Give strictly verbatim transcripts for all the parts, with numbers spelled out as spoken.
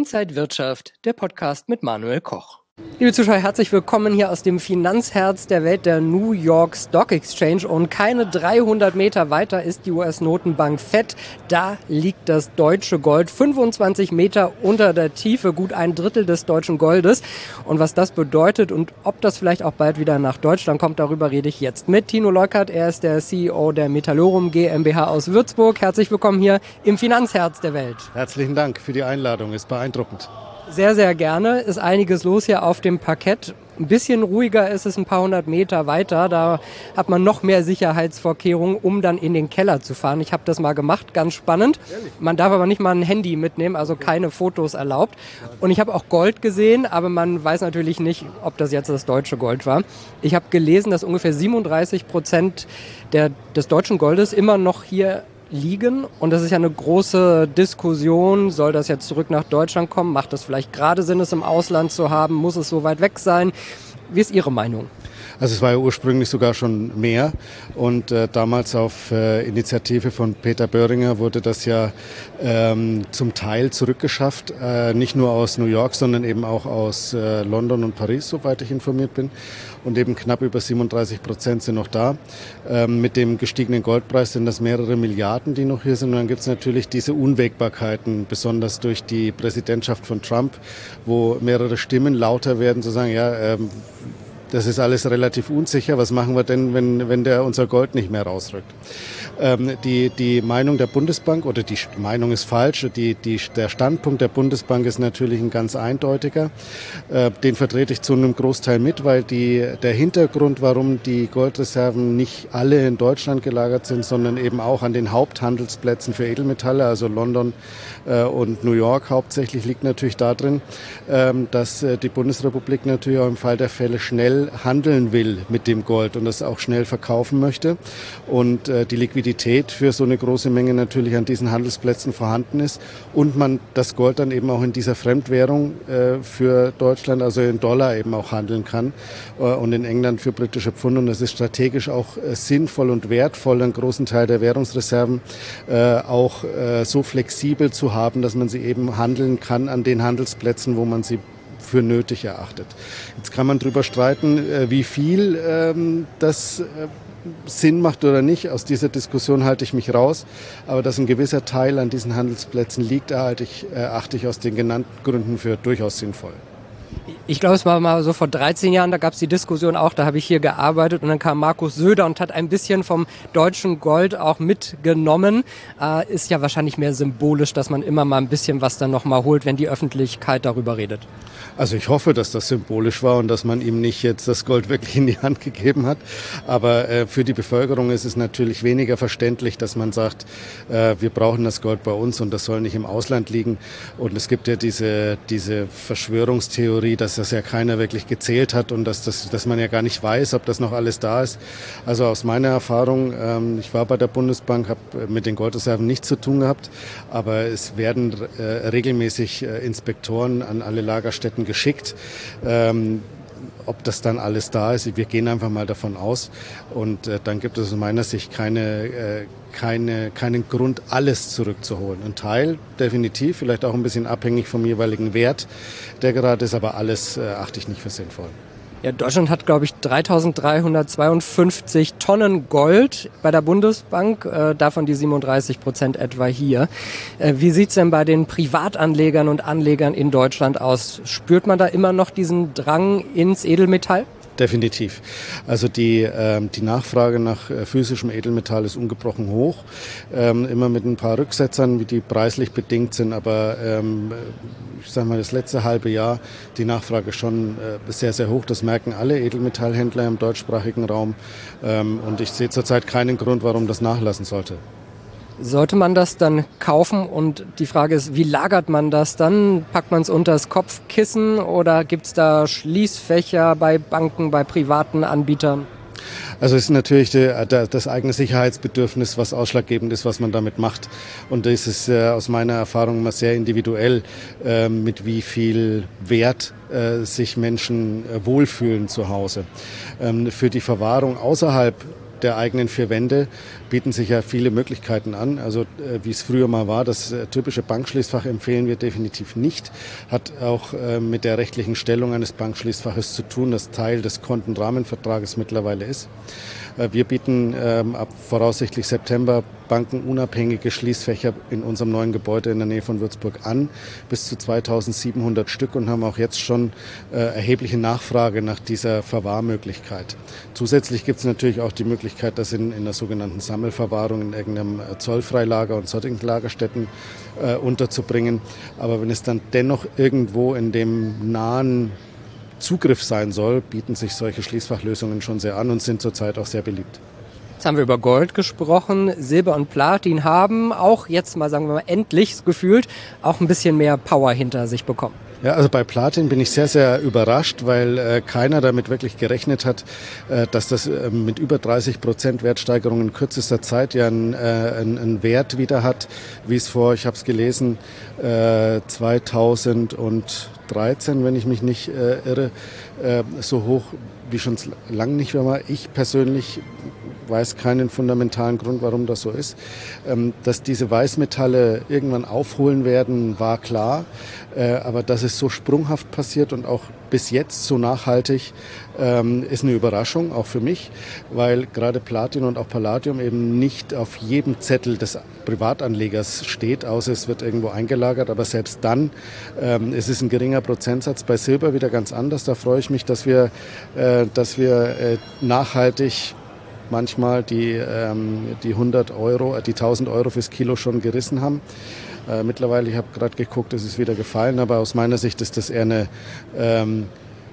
Inside Wirtschaft, der Podcast mit Manuel Koch. Liebe Zuschauer, herzlich willkommen hier aus dem Finanzherz der Welt, der New York Stock Exchange. Und keine dreihundert Meter weiter ist die U S-Notenbank Fed. Da liegt das deutsche Gold, fünfundzwanzig Meter unter der Tiefe, gut ein Drittel des deutschen Goldes. Und was das bedeutet und ob das vielleicht auch bald wieder nach Deutschland kommt, darüber rede ich jetzt mit Tino Leukert. Er ist der C E O der Metallorum GmbH aus Würzburg. Herzlich willkommen hier im Finanzherz der Welt. Herzlichen Dank für die Einladung, ist beeindruckend. Sehr, sehr gerne. Ist einiges los hier auf dem Parkett. Ein bisschen ruhiger ist es ein paar hundert Meter weiter. Da hat man noch mehr Sicherheitsvorkehrungen, um dann in den Keller zu fahren. Ich habe das mal gemacht, ganz spannend. Man darf aber nicht mal ein Handy mitnehmen, also keine Fotos erlaubt. Und ich habe auch Gold gesehen, aber man weiß natürlich nicht, ob das jetzt das deutsche Gold war. Ich habe gelesen, dass ungefähr siebenunddreißig Prozent der, des deutschen Goldes immer noch hier liegen. Und das ist ja eine große Diskussion. Soll das jetzt zurück nach Deutschland kommen? Macht es vielleicht gerade Sinn, es im Ausland zu haben? Muss es so weit weg sein? Wie ist Ihre Meinung? Also es war ja ursprünglich sogar schon mehr und äh, damals auf äh, Initiative von Peter Böhringer wurde das ja ähm, zum Teil zurückgeschafft, äh, nicht nur aus New York, sondern eben auch aus äh, London und Paris, soweit ich informiert bin. Und eben knapp über siebenunddreißig Prozent sind noch da. Ähm, mit dem gestiegenen Goldpreis sind das mehrere Milliarden, die noch hier sind. Und dann gibt es natürlich diese Unwägbarkeiten, besonders durch die Präsidentschaft von Trump, wo mehrere Stimmen lauter werden, zu sagen, ja, ähm, das ist alles relativ unsicher. Was machen wir denn, wenn, wenn der unser Gold nicht mehr rausrückt? Ähm, die, die Meinung der Bundesbank, oder die Meinung ist falsch, die, die, der Standpunkt der Bundesbank ist natürlich ein ganz eindeutiger. Äh, den vertrete ich zu einem Großteil mit, weil die, der Hintergrund, warum die Goldreserven nicht alle in Deutschland gelagert sind, sondern eben auch an den Haupthandelsplätzen für Edelmetalle, also London äh, und New York hauptsächlich, liegt natürlich darin, äh, dass äh, die Bundesrepublik natürlich auch im Fall der Fälle schnell handeln will mit dem Gold und das auch schnell verkaufen möchte und äh, die Liquidität für so eine große Menge natürlich an diesen Handelsplätzen vorhanden ist und man das Gold dann eben auch in dieser Fremdwährung äh, für Deutschland, also in Dollar eben auch handeln kann äh, und in England für britische Pfund und das ist strategisch auch äh, sinnvoll und wertvoll, einen großen Teil der Währungsreserven äh, auch äh, so flexibel zu haben, dass man sie eben handeln kann an den Handelsplätzen, wo man sie für nötig erachtet. Jetzt kann man darüber streiten, wie viel ähm, das äh, Sinn macht oder nicht. Aus dieser Diskussion halte ich mich raus. Aber dass ein gewisser Teil an diesen Handelsplätzen liegt, erhalte ich, erachte ich aus den genannten Gründen für durchaus sinnvoll. Ich glaube, es war mal so vor dreizehn Jahren, da gab es die Diskussion auch, da habe ich hier gearbeitet und dann kam Markus Söder und hat ein bisschen vom deutschen Gold auch mitgenommen. Äh, ist ja wahrscheinlich mehr symbolisch, dass man immer mal ein bisschen was dann nochmal holt, wenn die Öffentlichkeit darüber redet. Also ich hoffe, dass das symbolisch war und dass man ihm nicht jetzt das Gold wirklich in die Hand gegeben hat. Aber äh, für die Bevölkerung ist es natürlich weniger verständlich, dass man sagt, äh, wir brauchen das Gold bei uns und das soll nicht im Ausland liegen. Und es gibt ja diese, diese Verschwörungstheorie, dass das ja keiner wirklich gezählt hat und dass, das, dass man ja gar nicht weiß, ob das noch alles da ist. Also aus meiner Erfahrung, ähm, ich war bei der Bundesbank, habe mit den Goldreserven nichts zu tun gehabt, aber es werden äh, regelmäßig äh, Inspektoren an alle Lagerstätten geschickt. Ähm, ob das dann alles da ist, wir gehen einfach mal davon aus und äh, dann gibt es aus meiner Sicht keine, äh, keine, keinen Grund, alles zurückzuholen. Ein Teil definitiv, vielleicht auch ein bisschen abhängig vom jeweiligen Wert, der gerade ist, aber alles äh, achte ich nicht für sinnvoll. Ja, Deutschland hat, glaube ich, dreitausenddreihundertzweiundfünfzig Tonnen Gold bei der Bundesbank, äh, davon die siebenunddreißig Prozent etwa hier. Äh, wie sieht's denn bei den Privatanlegern und Anlegern in Deutschland aus? Spürt man da immer noch diesen Drang ins Edelmetall? Definitiv. Also die, ähm, die Nachfrage nach äh, physischem Edelmetall ist ungebrochen hoch. Ähm, immer mit ein paar Rücksetzern, wie die preislich bedingt sind. Aber ähm, ich sage mal, das letzte halbe Jahr die Nachfrage schon äh, sehr, sehr hoch. Das merken alle Edelmetallhändler im deutschsprachigen Raum. Ähm, und ich sehe zurzeit keinen Grund, warum das nachlassen sollte. Sollte man das dann kaufen? Und die Frage ist, wie lagert man das dann? Packt man es unter das Kopfkissen oder gibt es da Schließfächer bei Banken, bei privaten Anbietern? Also es ist natürlich der, der, das eigene Sicherheitsbedürfnis, was ausschlaggebend ist, was man damit macht. Und das ist äh, aus meiner Erfahrung immer sehr individuell, äh, mit wie viel Wert äh, sich Menschen äh, wohlfühlen zu Hause. Ähm, für die Verwahrung außerhalb der eigenen vier Wände bieten sich ja viele Möglichkeiten an. Also äh, wie es früher mal war, das äh, typische Bankschließfach empfehlen wir definitiv nicht. Hat auch äh, mit der rechtlichen Stellung eines Bankschließfaches zu tun, das Teil des Kontenrahmenvertrages mittlerweile ist. Äh, wir bieten ähm, ab voraussichtlich September bankenunabhängige Schließfächer in unserem neuen Gebäude in der Nähe von Würzburg an, bis zu zweitausendsiebenhundert Stück, und haben auch jetzt schon äh, erhebliche Nachfrage nach dieser Verwahrmöglichkeit. Zusätzlich gibt es natürlich auch die Möglichkeit, das in, in der sogenannten Sammelverwahrung in irgendeinem Zollfreilager und sonstigen Lagerstätten äh, unterzubringen. Aber wenn es dann dennoch irgendwo in dem nahen Zugriff sein soll, bieten sich solche Schließfachlösungen schon sehr an und sind zurzeit auch sehr beliebt. Jetzt haben wir über Gold gesprochen. Silber und Platin haben auch jetzt mal, sagen wir mal, endlich gefühlt auch ein bisschen mehr Power hinter sich bekommen. Ja, also bei Platin bin ich sehr, sehr überrascht, weil äh, keiner damit wirklich gerechnet hat, äh, dass das äh, mit über dreißig Prozent Wertsteigerung in kürzester Zeit ja einen, äh, einen, einen Wert wieder hat, wie es vor, ich habe es gelesen, äh, zweitausenddreizehn, wenn ich mich nicht äh, irre, äh, so hoch wie schon lange nicht mehr war. Ich persönlich weiß keinen fundamentalen Grund, warum das so ist. Ähm, dass diese Weißmetalle irgendwann aufholen werden, war klar. Äh, aber dass es so sprunghaft passiert und auch bis jetzt so nachhaltig, ähm, ist eine Überraschung, auch für mich, weil gerade Platin und auch Palladium eben nicht auf jedem Zettel des Privatanlegers steht, außer es wird irgendwo eingelagert. Aber selbst dann ähm, es ist ein geringer Prozentsatz. Bei Silber wieder ganz anders. Da freue ich mich, dass wir, äh, dass wir äh, nachhaltig manchmal die, ähm, die hundert Euro, die tausend Euro fürs Kilo schon gerissen haben. Äh, mittlerweile, ich habe gerade geguckt, es ist wieder gefallen, aber aus meiner Sicht ist das eher eine, ähm,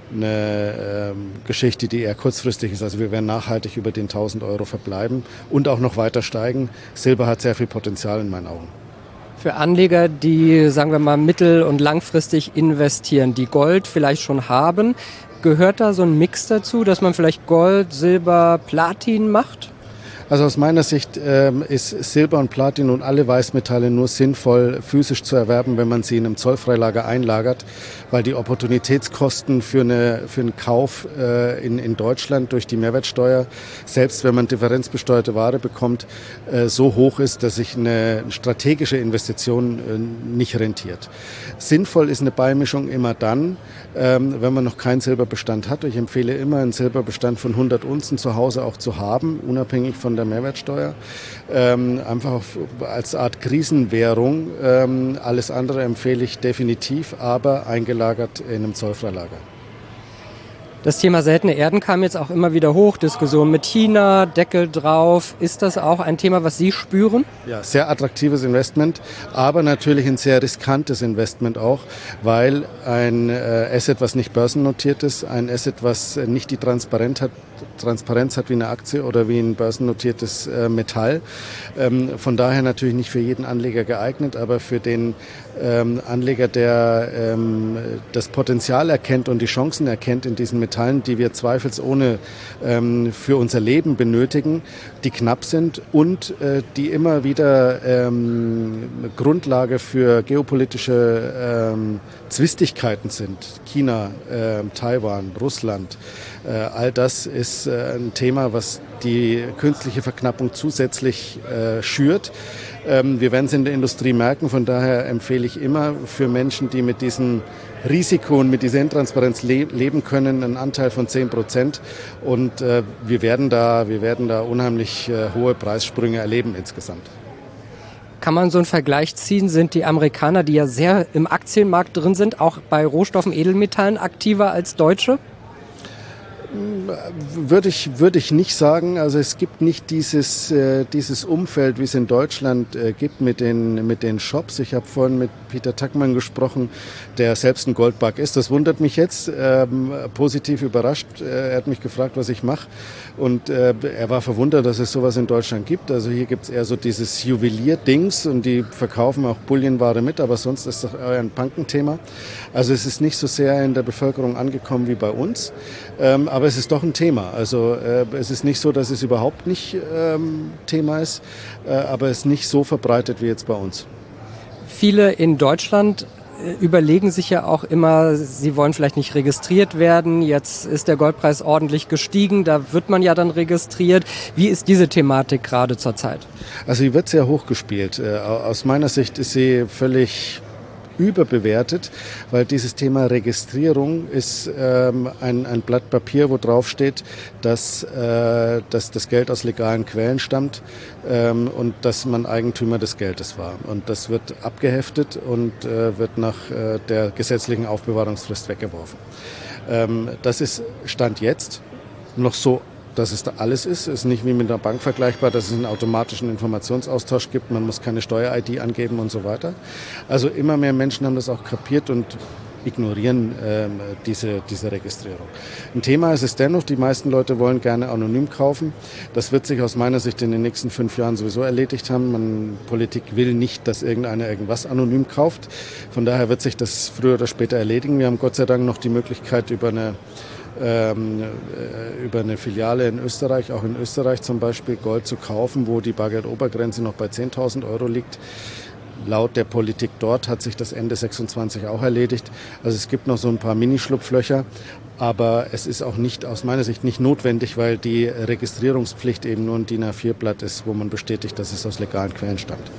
eine ähm, Geschichte, die eher kurzfristig ist. Also wir werden nachhaltig über den tausend Euro verbleiben und auch noch weiter steigen. Silber hat sehr viel Potenzial in meinen Augen. Für Anleger, die, sagen wir mal, mittel- und langfristig investieren, die Gold vielleicht schon haben, gehört da so ein Mix dazu, dass man vielleicht Gold, Silber, Platin macht? Also aus meiner Sicht ähm, ist Silber und Platin und alle Weißmetalle nur sinnvoll physisch zu erwerben, wenn man sie in einem Zollfreilager einlagert, weil die Opportunitätskosten für, eine, für einen Kauf äh, in, in Deutschland durch die Mehrwertsteuer, selbst wenn man differenzbesteuerte Ware bekommt, äh, so hoch ist, dass sich eine strategische Investition äh, nicht rentiert. Sinnvoll ist eine Beimischung immer dann, ähm, wenn man noch keinen Silberbestand hat. Ich empfehle immer, einen Silberbestand von hundert Unzen zu Hause auch zu haben, unabhängig von der Mehrwertsteuer, ähm, einfach auf, als Art Krisenwährung. Ähm, alles andere empfehle ich definitiv, aber eingelagert in einem Zollfreilager. Das Thema seltene Erden kam jetzt auch immer wieder hoch, Diskussion mit China, Deckel drauf. Ist das auch ein Thema, was Sie spüren? Ja, sehr attraktives Investment, aber natürlich ein sehr riskantes Investment auch, weil ein äh, Asset, was nicht börsennotiert ist, ein Asset, was nicht die Transparenz hat, Transparenz hat wie eine Aktie oder wie ein börsennotiertes äh, Metall. Ähm, von daher natürlich nicht für jeden Anleger geeignet, aber für den ähm, Anleger, der ähm, das Potenzial erkennt und die Chancen erkennt in diesen Metallen, die wir zweifelsohne ähm, für unser Leben benötigen, die knapp sind und äh, die immer wieder ähm, Grundlage für geopolitische ähm, Zwistigkeiten sind. China, äh, Taiwan, Russland, äh, all das ist äh, ein Thema, was die künstliche Verknappung zusätzlich äh, schürt. Ähm, wir werden es in der Industrie merken, von daher empfehle ich immer für Menschen, die mit diesem Risiko und mit dieser Intransparenz le- leben können, einen Anteil von zehn Prozent. Und äh, wir werden da, wir werden da unheimlich äh, hohe Preissprünge erleben insgesamt. Kann man so einen Vergleich ziehen? Sind die Amerikaner, die ja sehr im Aktienmarkt drin sind, auch bei Rohstoffen, Edelmetallen aktiver als Deutsche? Würde ich, würde ich nicht sagen. Also es gibt nicht dieses, äh, dieses Umfeld, wie es in Deutschland äh, gibt mit den, mit den Shops. Ich habe vorhin mit Peter Tackmann gesprochen, der selbst ein Goldbug ist. Das wundert mich jetzt, ähm, positiv überrascht. Äh, er hat mich gefragt, was ich mache. Und äh, er war verwundert, dass es sowas in Deutschland gibt. Also hier gibt es eher so dieses Juwelier-Dings und die verkaufen auch Bullionware mit, aber sonst ist das eher ein Bankenthema. Also es ist nicht so sehr in der Bevölkerung angekommen wie bei uns. Ähm, aber es ist doch ein Thema. Also äh, es ist nicht so, dass es überhaupt nicht ähm, Thema ist, äh, aber es ist nicht so verbreitet wie jetzt bei uns. Viele in Deutschland überlegen sich ja auch immer, sie wollen vielleicht nicht registriert werden. Jetzt ist der Goldpreis ordentlich gestiegen, da wird man ja dann registriert. Wie ist diese Thematik gerade zurzeit? Also sie wird sehr hoch gespielt. Aus meiner Sicht ist sie völlig überbewertet, weil dieses Thema Registrierung ist ähm, ein, ein Blatt Papier, wo drauf steht, dass, äh, dass das Geld aus legalen Quellen stammt ähm, und dass man Eigentümer des Geldes war. Und das wird abgeheftet und äh, wird nach äh, der gesetzlichen Aufbewahrungsfrist weggeworfen. Ähm, das ist Stand jetzt noch so, dass es da alles ist. Es ist nicht wie mit einer Bank vergleichbar, dass es einen automatischen Informationsaustausch gibt. Man muss keine Steuer-I D angeben und so weiter. Also immer mehr Menschen haben das auch kapiert und ignorieren ähm, diese, diese Registrierung. Ein Thema ist es dennoch, die meisten Leute wollen gerne anonym kaufen. Das wird sich aus meiner Sicht in den nächsten fünf Jahren sowieso erledigt haben. Man, Politik will nicht, dass irgendeiner irgendwas anonym kauft. Von daher wird sich das früher oder später erledigen. Wir haben Gott sei Dank noch die Möglichkeit, über eine Ähm, über eine Filiale in Österreich, auch in Österreich zum Beispiel, Gold zu kaufen, wo die Bargeldobergrenze noch bei zehntausend Euro liegt. Laut der Politik dort hat sich das Ende sechsundzwanzig auch erledigt. Also es gibt noch so ein paar Minischlupflöcher, aber es ist auch nicht, aus meiner Sicht nicht notwendig, weil die Registrierungspflicht eben nur ein D I N A vier Blatt ist, wo man bestätigt, dass es aus legalen Quellen stammt.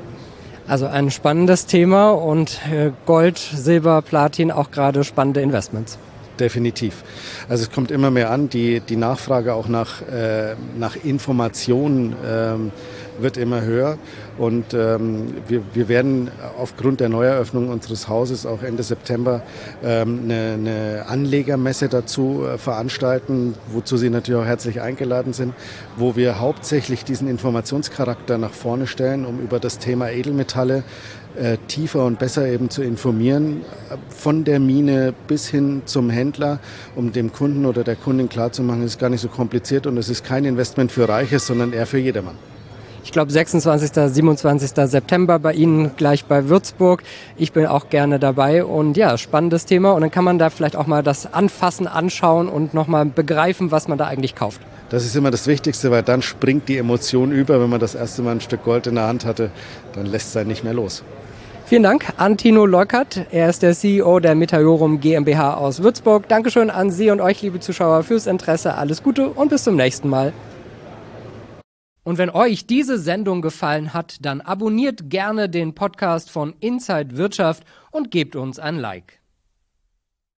Also ein spannendes Thema und Gold, Silber, Platin auch gerade spannende Investments. Definitiv. Also es kommt immer mehr an, die, die Nachfrage auch nach, äh, nach Informationen ähm, wird immer höher und ähm, wir, wir werden aufgrund der Neueröffnung unseres Hauses auch Ende September ähm, eine, eine Anlegermesse dazu äh, veranstalten, wozu Sie natürlich auch herzlich eingeladen sind, wo wir hauptsächlich diesen Informationscharakter nach vorne stellen, um über das Thema Edelmetalle Äh, tiefer und besser eben zu informieren, von der Mine bis hin zum Händler, um dem Kunden oder der Kundin klarzumachen, es ist gar nicht so kompliziert und es ist kein Investment für Reiche, sondern eher für jedermann. Ich glaube sechsundzwanzigsten, siebenundzwanzigsten September bei Ihnen gleich bei Würzburg. Ich bin auch gerne dabei und ja, spannendes Thema und dann kann man da vielleicht auch mal das Anfassen, anschauen und nochmal begreifen, was man da eigentlich kauft. Das ist immer das Wichtigste, weil dann springt die Emotion über, wenn man das erste Mal ein Stück Gold in der Hand hatte, dann lässt es einen nicht mehr los. Vielen Dank an Tino Leukert. Er ist der C E O der Metajorum GmbH aus Würzburg. Dankeschön an Sie und euch, liebe Zuschauer, fürs Interesse. Alles Gute und bis zum nächsten Mal. Und wenn euch diese Sendung gefallen hat, dann abonniert gerne den Podcast von Inside Wirtschaft und gebt uns ein Like.